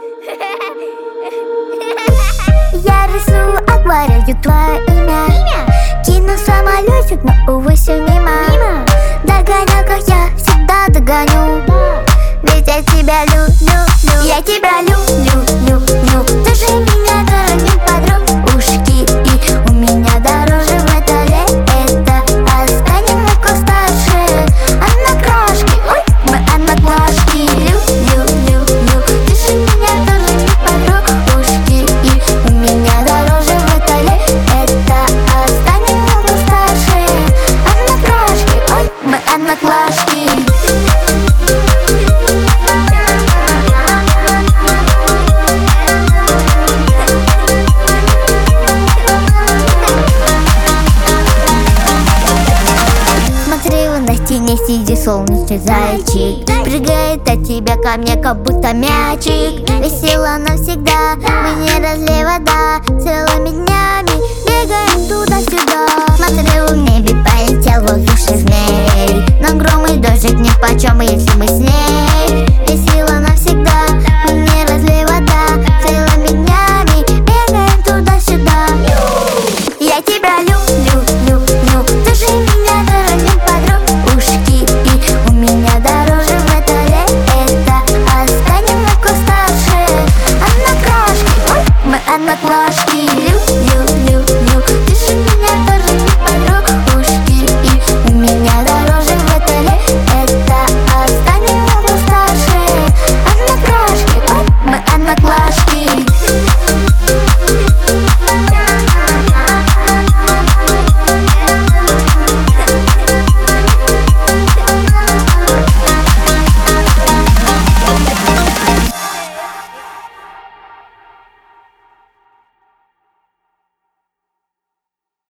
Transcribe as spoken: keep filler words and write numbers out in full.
Я рисую акварелью твое имя, имя? Кину самолетик, но увы все мимо, мимо. Догоню, как я всегда догоню, да. Ведь я тебя люблю, люблю. Я тебя люблю, люблю. Ты же меня дорогим подружки, и у меня дороже в металле. Это останем мы старше. Одноклашки, ой, мы одноклашки. Люблю, люблю. Ты же меня дорогим подружки, и у меня дороже в металле. Это останем мы старше. Одноклашки, ой, мы одноклашки. Не сиди, солнечный зайчик, прыгает от тебя ко мне, как будто мячик. Весело навсегда, мы не разлей вода. Целыми днями бегаем туда-сюда. Смотрю, в небе полетел воздушный змей, но гром и дождик нипочем, если мы с ней. Весело